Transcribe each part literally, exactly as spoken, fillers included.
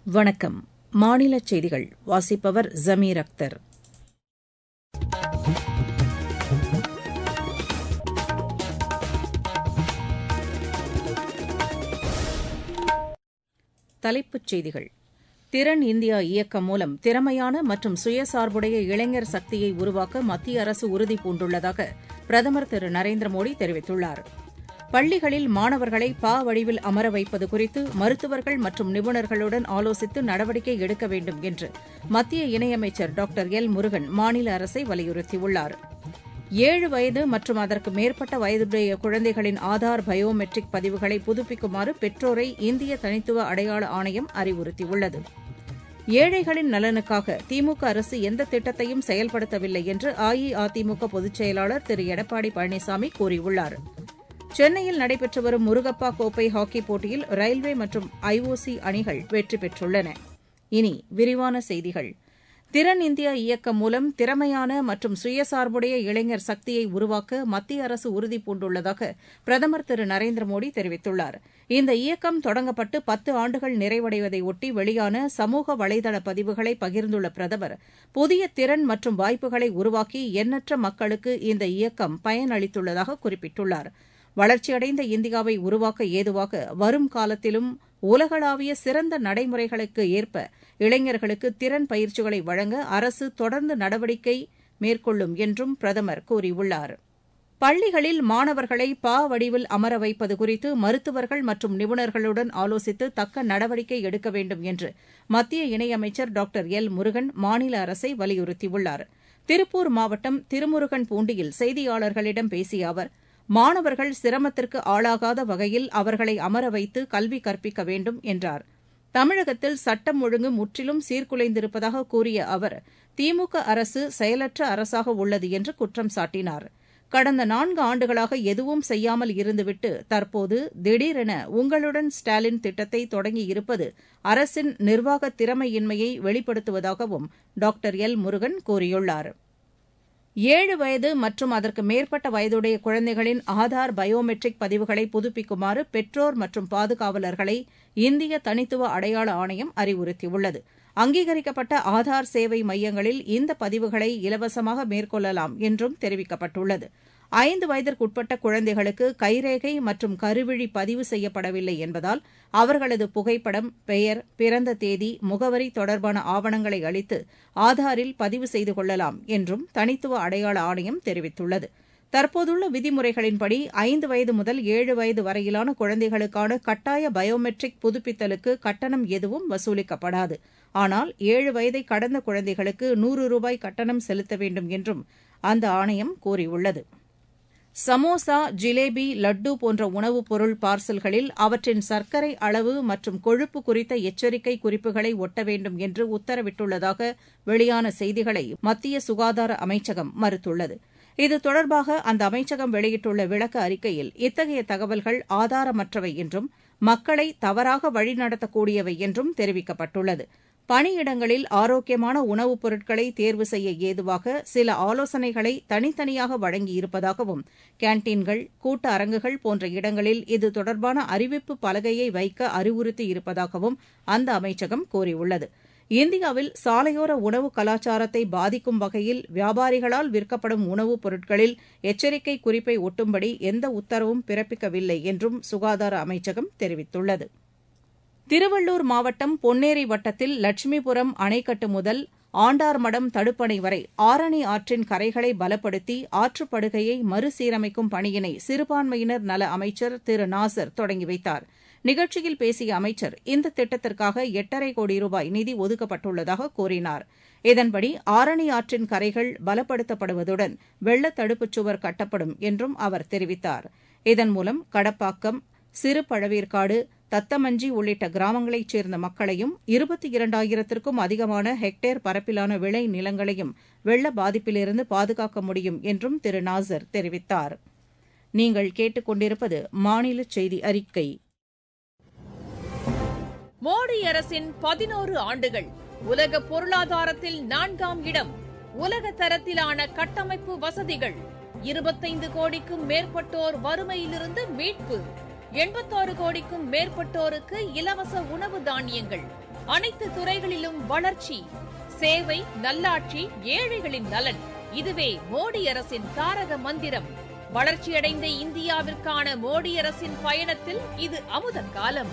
வணக்கம். மாநிலச் செய்திகள் வாசிப்பவர் ஜமீர் அக்தர். தலைப்புச் செய்திகள். திறன் இந்தியா இயக்கம் மூலம் திறமையான மற்றும் சுயசார்புடைய இளைஞர் சக்தியை உருவாக்க மத்திய அரசு உறுதிபூண்டுள்ளதாக பிரதமர் திரு நரேந்திர மோடி தெரிவித்துள்ளார். பள்ளிகளில் மாணவர்களை பா வடிவில் அமர வைப்பது குறித்து மருத்துவர்கள் மற்றும் நிபுணர்களுடன் ஆலோசித்து நடவடிக்கை எடுக்க வேண்டும் என்று மத்திய இணையமைச்சர் டாக்டர் எல் முருகன் மாநில அரசை வலியுறுத்தியுள்ளார். ஏழு வயது மற்றும் அதற்கு மேற்பட்ட வயதுடைய குழந்தைகளின் ஆதார் பயோமெட்ரிக் பதிவுகளை புதுப்பிக்குமாறு பெற்றோரை இந்திய தனித்துவ அடையாள ஆணையம் அறிவுறுத்தியுள்ளது. ஏழைகளின் நலனுக்காக திமுக அரசு எந்த திட்டத்தையும் செயல்படுத்தவில்லை என்று அஇஅதிமுக பொதுச் செயலாளர் திரு எடப்பாடி பழனிசாமி கூறியுள்ளார். சென்னையில் நடைபெற்று வரும் முருகப்பா கோப்பை ஹாக்கிப் போட்டியில் ரயில்வே மற்றும் ஐஓசி அணிகள் வெற்றி பெற்றுள்ளன. இனி விரிவான செய்திகள். திறன் இந்தியா இயக்கம் மூலம் திறமையான மற்றும் சுயசார்புடைய இளைஞர் சக்தியை உருவாக்க மத்திய அரசு உறுதிபூண்டுள்ளதாக பிரதமர் திரு நரேந்திர மோடி தெரிவித்துள்ளார். இந்த இயக்கம் தொடங்கப்பட்டு பத்து ஆண்டுகள் நிறைவடைவதையொட்டி வெளியான சமூக வலைதள பதிவுகளை பகிர்ந்துள்ள பிரதமர், புதிய திறன் மற்றும் வாய்ப்புகளை உருவாக்கி எண்ணற்ற மக்களுக்கு இந்த இயக்கம் பயனளித்துள்ளதாக குறிப்பிட்டுள்ளார். வளர்ச்சியடைந்த இந்தியாவை உருவாக்க ஏதுவாக வரும் காலத்திலும் உலகளாவிய சிறந்த நடைமுறைகளுக்கு ஏற்ப இளைஞர்களுக்கு திறன் பயிற்சிகளை வழங்க அரசு தொடர்ந்து நடவடிக்கை மேற்கொள்ளும் என்றும் பிரதமர் கூறியுள்ளார். பள்ளிகளில் மாணவர்களை பா வடிவில் அமர வைப்பது குறித்து மருத்துவர்கள் மற்றும் நிபுணர்களுடன் ஆலோசித்து தக்க நடவடிக்கை எடுக்க வேண்டும் என்று மத்திய இணையமைச்சர் டாக்டர் எல் முருகன் மாநில அரசை வலியுறுத்தியுள்ளார். திருப்பூர் மாவட்டம் திருமுருகன் பூண்டியில் செய்தியாளர்களிடம் பேசிய அவர், மாணவர்கள் சிரமத்திற்கு ஆளாகாத வகையில் அவர்களை அமர வைத்து கல்வி கற்பிக்க வேண்டும் என்றார். தமிழகத்தில் சட்டம் ஒழுங்கு முற்றிலும் சீர்குலைந்திருப்பதாக கூறிய அவர், திமுக அரசு செயலற்ற அரசாக உள்ளது என்று குற்றம் சாட்டினார். கடந்த நான்கு ஆண்டுகளாக எதுவும் செய்யாமல் இருந்துவிட்டு தற்போது திடீரென உங்களுடன் ஸ்டாலின் திட்டத்தை தொடங்கியிருப்பது அரசின் நிர்வாக திறமையின்மையை வெளிப்படுத்துவதாகவும் டாக்டர் எல் முருகன் கூறியுள்ளார். ஏழு வயது மற்றும் அதற்கு மேற்பட்ட வயதுடைய குழந்தைகளின் ஆதார் பயோமெட்ரிக் பதிவுகளை புதுப்பிக்குமாறு பெற்றோர் மற்றும் பாதுகாவலர்களை இந்திய தனித்துவ அடையாள ஆணையம் அறிவுறுத்தியுள்ளது. அங்கீகரிக்கப்பட்ட ஆதார் சேவை மையங்களில் இந்த பதிவுகளை இலவசமாக மேற்கொள்ளலாம் என்றும் தெரிவிக்கப்பட்டுள்ளது. ஐந்து வயதிற்குட்பட்ட குழந்தைகளுக்கு கைரேகை மற்றும் கருவிழி பதிவு செய்யப்படவில்லை என்பதால் அவர்களது புகைப்படம், பெயர், பிறந்த தேதி, முகவரி தொடர்பான ஆவணங்களை அளித்து ஆதாரில் பதிவு செய்து கொள்ளலாம் என்றும் தனித்துவ அடையாள ஆணையம் தெரிவித்துள்ளது. தற்போதுள்ள விதிமுறைகளின்படி ஐந்து வயது முதல் ஏழு வயது வரையிலான குழந்தைகளுக்கான கட்டாய பயோமெட்ரிக் புதுப்பித்தலுக்கு கட்டணம் எதுவும் வசூலிக்கப்படாது. ஆனால் ஏழு வயதை கடந்த குழந்தைகளுக்கு நூறு ரூபாய் கட்டணம் செலுத்த வேண்டும் என்றும் அந்த ஆணையம் கூறியுள்ளது. சமோசா, ஜிலேபி, லட்டு போன்ற உணவுப் பொருள் பார்சல்களில் அவற்றின் சர்க்கரை அளவு மற்றும் கொழுப்பு குறித்த எச்சரிக்கை குறிப்புகளை ஒட்ட வேண்டும் என்று உத்தரவிட்டுள்ளதாக வெளியான செய்திகளை மத்திய சுகாதார அமைச்சகம் மறுத்துள்ளது. இது தொடர்பாக அந்த அமைச்சகம் வெளியிட்டுள்ள விளக்க அறிக்கையில், இத்தகைய தகவல்கள் ஆதாரமற்றவை என்றும் மக்களை தவறாக வழிநடத்தக்கூடியவை என்றும் தெரிவிக்கப்பட்டுள்ளது. பணியிடங்களில் ஆரோக்கியமான உணவுப் பொருட்களை தேர்வு செய்ய ஏதுவாக சில ஆலோசனைகளை தனித்தனியாக வழங்கியிருப்பதாகவும், கேன்டீன்கள், கூட்ட அரங்குகள் போன்ற இடங்களில் இது தொடர்பான அறிவிப்பு பலகையை வைக்க அறிவுறுத்தியிருப்பதாகவும் அந்த அமைச்சகம் கூறியுள்ளது. இந்தியாவில் சாலையோர உணவு கலாச்சாரத்தை பாதிக்கும் வகையில் வியாபாரிகளால் விற்கப்படும் உணவுப் பொருட்களில் எச்சரிக்கை குறிப்பை ஒட்டும்படி எந்த உத்தரவும் பிறப்பிக்கவில்லை என்றும் சுகாதார அமைச்சகம் தெரிவித்துள்ளது. திருவள்ளூர் மாவட்டம் பொன்னேரி வட்டத்தில் லட்சுமிபுரம் அணைக்கட்டு முதல் ஆண்டார்மடம் தடுப்பணை வரை ஆரணி ஆற்றின் கரைகளை பலப்படுத்தி ஆற்றுப்படுகையை மறுசீரமைக்கும் பணியினை சிறுபான்மையினர் நல அமைச்சர் திரு நாசர் தொடங்கி வைத்தார். நிகழ்ச்சியில் பேசிய அமைச்சர், இந்த திட்டத்திற்காக எட்டரை கோடி ரூபாய் நிதி ஒதுக்கப்பட்டுள்ளதாக கூறினார். இதன்படி ஆரணி ஆற்றின் கரைகள் பலப்படுத்தப்படுவதுடன் வெள்ளத் தடுப்புச் சுவர் கட்டப்படும் என்றும் அவர் தெரிவித்தார். இதன் மூலம் கடப்பாக்கம், சிறு பழவேற்காடு, தத்தமஞ்சி உள்ளிட்ட கிராமங்களைச் சேர்ந்த மக்களையும் இருபத்தி இரண்டாயிரத்திற்கும் அதிகமான ஹெக்டேர் பரப்பிலான விளை நிலங்களையும் வெள்ள பாதிப்பிலிருந்து பாதுகாக்க முடியும் என்றும் திரு நாசர் தெரிவித்தார். நீங்கள் கேட்டுக் கொண்டிருப்பது மாநில செய்தி அறிக்கை. மோடி அரசின் பதினோரு ஆண்டுகள் உலக பொருளாதாரத்தில் நான்காம் இடம், உலக தரத்திலான கட்டமைப்பு வசதிகள், இருபத்தைந்து கோடிக்கும் மேற்பட்டோர் வறுமையிலிருந்து மீட்பு, எண்பத்தாறு கோடிக்கும் மேற்பட்டோருக்கு இலவச உணவு தானியங்கள், அனைத்து துறைகளிலும் வளர்ச்சி, சேவை, நல்லாட்சி, ஏழைகளின் நலன். இதுவே மோடி அரசின் தாரக மந்திரம். வளர்ச்சியடைந்த இந்தியாவிற்கான மோடி அரசின் பயணத்தில் இது அமுத காலம்.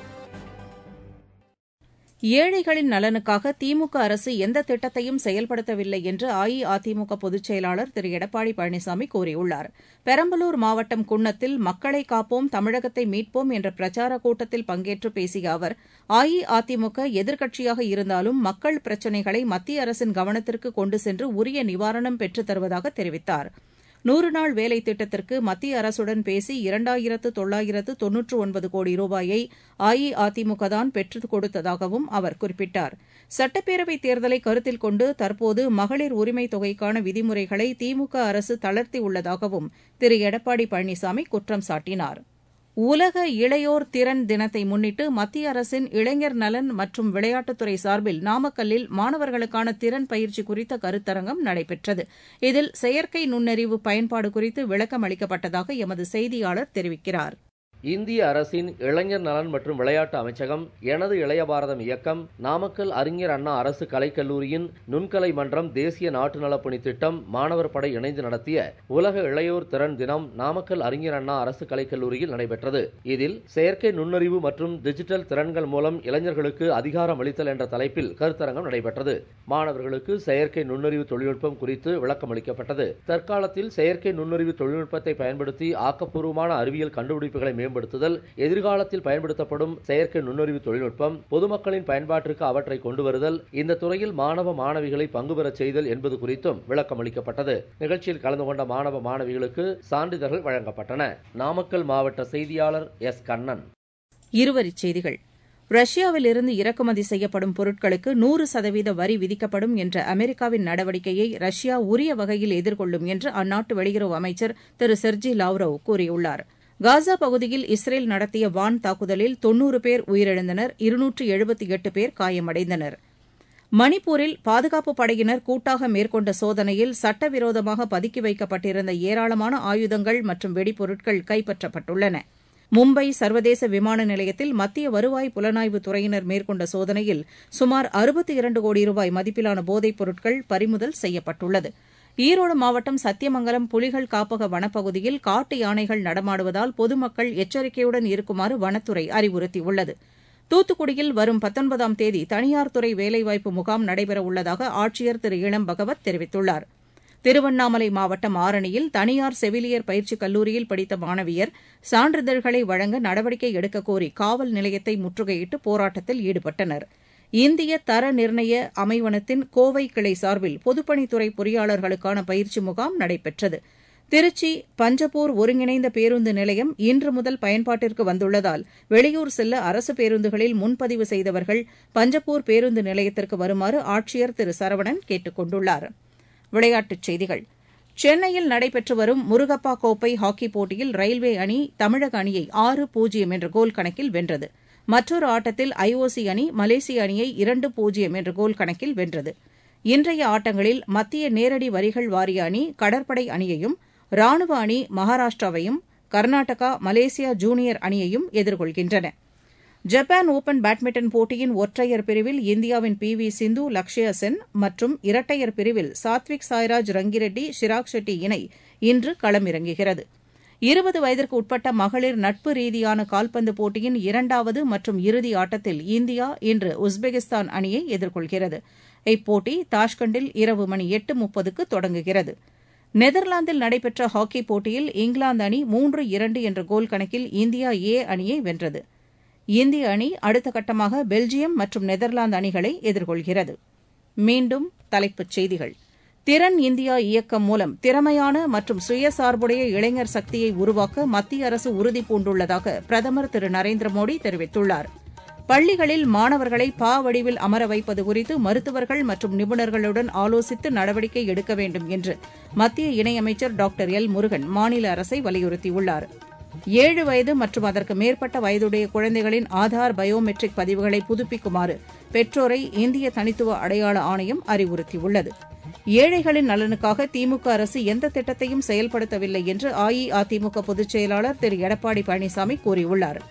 ஏழைகளின் நலனுக்காக திமுக அரசு எந்த திட்டத்தையும் செயல்படுத்தவில்லை என்று அஇஅதிமுக பொதுச் செயலாளர் திரு எடப்பாடி பழனிசாமி கூறியுள்ளார். பெரம்பலூர் மாவட்டம் குன்னத்தில் மக்களை காப்போம், தமிழகத்தை மீட்போம் என்ற பிரச்சாரக் கூட்டத்தில் பங்கேற்று பேசிய அவர், அஇஅதிமுக எதிர்க்கட்சியாக இருந்தாலும் மக்கள் பிரச்சினைகளை மத்திய அரசின் கவனத்திற்கு கொண்டு சென்று உரிய நிவாரணம் பெற்றுத் தருவதாக தெரிவித்தார். நூறு நாள் வேலை திட்டத்திற்கு மத்திய அரசுடன் பேசி இரண்டாயிரத்து தொள்ளாயிரத்து தொன்னூற்று ஒன்பது கோடி ரூபாயை அஇஅதிமுக தான் பெற்றுக் கொடுத்ததாகவும் அவர் குறிப்பிட்டார். சட்டப்பேரவைத் தேர்தலை கருத்தில் கொண்டு தற்போது மகளிர் உரிமைத் தொகைக்கான விதிமுறைகளை திமுக அரசு தளர்த்தியுள்ளதாகவும் திரு எடப்பாடி பழனிசாமி குற்றம் சாட்டினார். உலக இளையோர் திறன் தினத்தை முன்னிட்டு மத்திய அரசின் இளைஞர் நலன் மற்றும் விளையாட்டுத்துறை சார்பில் நாமக்கல்லில் மாணவர்களுக்கான திறன் பயிற்சி குறித்த கருத்தரங்கம் நடைபெற்றது. இதில் செயற்கை நுண்ணறிவு பயன்பாடு குறித்து விளக்கம் அளிக்கப்பட்டதாக எமது செய்தியாளர் தெரிவிக்கிறார். இந்திய அரசின் இளைஞர் நலன் மற்றும் விளையாட்டு அமைச்சகம், எனது இளைய பாரதம் இயக்கம், நாமக்கல் அறிஞர் அண்ணா அரசு கலைக்கல்லூரியின் நுண்கலை மன்றம், தேசிய நாட்டு நலப்பணி திட்டம், மாணவர் படை இணைந்து நடத்திய உலக இளையோர் திறன் தினம் நாமக்கல் அறிஞர் அண்ணா அரசு கலைக்கல்லூரியில் நடைபெற்றது. இதில் செயற்கை நுண்ணறிவு மற்றும் டிஜிட்டல் திறன்கள் மூலம் இளைஞர்களுக்கு அதிகாரம் அளித்தல் என்ற தலைப்பில் கருத்தரங்கம் நடைபெற்றது. மாணவர்களுக்கு செயற்கை நுண்ணறிவு தொழில்நுட்பம் குறித்து விளக்கம் அளிக்கப்பட்டது. தற்காலத்தில் செயற்கை நுண்ணறிவு தொழில்நுட்பத்தை பயன்படுத்தி ஆக்கப்பூர்வமான அறிவியல் கண்டுபிடிப்புகளை மேம்படுத்துதல், எதிர்காலத்தில் பயன்படுத்தப்படும் செயற்கை நுண்ணறிவு தொழில்நுட்பம் பொதுமக்களின் பயன்பாட்டிற்கு அவற்றை கொண்டு வருதல், இந்த துறையில் மாணவ மாணவிகளை பங்கு பெறச் செய்தல் என்பது குறித்தும் விளக்கம் அளிக்கப்பட்டது. நிகழ்ச்சியில் கலந்து கொண்ட மாணவ மாணவிகளுக்கு சான்றிதழ்கள் வழங்கப்பட்டன. நாமக்கல் மாவட்ட செய்தியாளர் எஸ் கண்ணன். இருவரிச் செய்திகள். ரஷ்யாவிலிருந்து இறக்குமதி செய்யப்படும் பொருட்களுக்கு நூறு சதவீத வரி விதிக்கப்படும் என்ற அமெரிக்காவின் நடவடிக்கையை ரஷ்யா உரிய வகையில் எதிர்கொள்ளும் என்று அந்நாட்டு வெளியுறவு அமைச்சர் திரு செர்ஜி லாவ்ரோவ் கூறியுள்ளார். காசா பகுதியில் இஸ்ரேல் நடத்திய வான் தாக்குதலில் தொன்னூறு பேர் உயிரிழந்தனர், இருநூற்று எழுபத்தி எட்டு பேர் காயமடைந்தனர். மணிப்பூரில் பாதுகாப்புப் படையினர் கூட்டாக மேற்கொண்ட சோதனையில் சட்டவிரோதமாக பதுக்கி வைக்கப்பட்டிருந்த ஏராளமான ஆயுதங்கள் மற்றும் வெடிபொருட்கள் கைப்பற்றப்பட்டுள்ளன. மும்பை சர்வதேச விமான நிலையத்தில் மத்திய வருவாய் புலனாய்வு துறையினர் மேற்கொண்ட சோதனையில் சுமார் அறுபத்தி இரண்டு கோடி ரூபாய் மதிப்பிலான போதைப் பொருட்கள் பறிமுதல் செய்யப்பட்டுள்ளது. ஈரோடு மாவட்டம் சத்தியமங்கலம் புலிகள் காப்பக வனப்பகுதியில் காட்டு யானைகள் நடமாடுவதால் பொதுமக்கள் எச்சரிக்கையுடன் இருக்குமாறு வனத்துறை அறிவுறுத்தியுள்ளது. தூத்துக்குடியில் வரும் பத்தொன்பதாம் தேதி தனியார் துறை வேலைவாய்ப்பு முகாம் நடைபெறவுள்ளதாக ஆட்சியர் திரு இளம் பகவத் தெரிவித்துள்ளார். திருவண்ணாமலை மாவட்டம் ஆரணியில் தனியார் செவிலியர் பயிற்சிக் கல்லூரியில் படித்த மாணவியர் சான்றிதழ்களை வழங்க நடவடிக்கை எடுக்கக் கோரி காவல் நிலையத்தை முற்றுகையிட்டு போராட்டத்தில் ஈடுபட்டனர். இந்திய தர நிர்ணய அமைவனத்தின் கோவை கிளை சார்பில் பொதுப்பணித்துறை பொறியாளர்களுக்கான பயிற்சி முகாம் நடைபெற்றது. திருச்சி பஞ்சப்பூர் ஒருங்கிணைந்த பேருந்து நிலையம் இன்று முதல் பயன்பாட்டிற்கு வந்துள்ளதால் வெளியூர் செல்ல அரசு பேருந்துகளில் முன்பதிவு செய்தவர்கள் பஞ்சப்பூர் பேருந்து நிலையத்திற்கு வருமாறு ஆட்சியர் திரு சரவணன் கேட்டுக் கொண்டுள்ளார். விளையாட்டுச் செய்திகள். சென்னையில் நடைபெற்று வரும் முருகப்பா கோப்பை ஹாக்கிப் போட்டியில் ரயில்வே அணி தமிழக அணியை ஆறு பூஜ்ஜியம் என்ற கோல் கணக்கில் வென்றது. மற்றொரு ஆட்டத்தில் ஐஓசி அணி மலேசிய அணியை இரண்டு பூஜ்ஜியம் என்ற கோல் கணக்கில் வென்றது. இன்றைய ஆட்டங்களில் மத்திய நேரடி வரிகள் வாரிய அணி கடற்படை அணியையும், ராணுவ அணி மகாராஷ்டிராவையும், கர்நாடகா மலேசியா ஜூனியர் அணியையும் எதிர்கொள்கின்றன. ஜப்பான் ஒபன் பேட்மிண்டன் போட்டியின் ஒற்றையர் பிரிவில் இந்தியாவின் பி வி சிந்து, லக்ஷயா சென் மற்றும் இரட்டையர் பிரிவில் சாத்விக் சாய்ராஜ் ரங்கிரெட்டி, ஷிராக் ஷெட்டி இணை இன்று களமிறங்குகிறது. இருபது வயதிற்கு உட்பட்ட மகளிர் நட்பு ரீதியான கால்பந்து போட்டியின் இரண்டாவது மற்றும் இறுதி ஆட்டத்தில் இந்தியா இன்று உஸ்பெகிஸ்தான் அணியை எதிர்கொள்கிறது. இப்போட்டி தாஷ்கண்டில் இரவு மணி எட்டு முப்பதுக்கு தொடங்குகிறது. நெதர்லாந்தில் நடைபெற்ற ஹாக்கிப் போட்டியில் இங்கிலாந்து அணி மூன்று இரண்டு என்ற கோல் கணக்கில் இந்தியா ஏ அணியை வென்றது. இந்திய அணி அடுத்த கட்டமாக பெல்ஜியம் மற்றும் நெதர்லாந்து அணிகளை எதிர்கொள்கிறது. மீண்டும் தலைப்புச் செய்திகள். திறன் இந்தியா இயக்கம் மூலம் திறமையான மற்றும் சுயசார்புடைய இளைஞர் சக்தியை உருவாக்க மத்திய அரசு உறுதிபூண்டுள்ளதாக பிரதமர் திரு நரேந்திர மோடி தெரிவித்துள்ளார். பள்ளிகளில் மாணவர்களை பா வடிவில் அமர வைப்பது குறித்து மருத்துவர்கள் மற்றும் நிபுணர்களுடன் ஆலோசித்து நடவடிக்கை எடுக்க வேண்டும் என்று மத்திய இணையமைச்சர் டாக்டர் எல் முருகன் மாநில அரசை வலியுறுத்தியுள்ளார். ஏழு வயது மற்றும் அதற்கு மேற்பட்ட வயதுடைய குழந்தைகளின் ஆதார் பயோமெட்ரிக் பதிவுகளை புதுப்பிக்குமாறு பெற்றோரை இந்திய தனித்துவ அடையாள ஆணையம் அறிவுறுத்தியுள்ளது. ஏழைகளின் நலனுக்காக திமுக அரசு எந்த திட்டத்தையும் செயல்படுத்தவில்லை என்று அஇஅதிமுக பொதுச் செயலாளர் திரு எடப்பாடி பழனிசாமி கூறியுள்ளார்.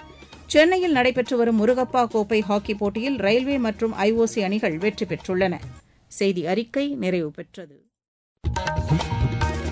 சென்னையில் நடைபெற்று வரும் முருகப்பா கோப்பை ஹாக்கிப் போட்டியில் ரயில்வே மற்றும் ஐஓசி அணிகள் வெற்றி பெற்றுள்ளன. செய்தி அறிக்கை நிறைவு பெற்றது.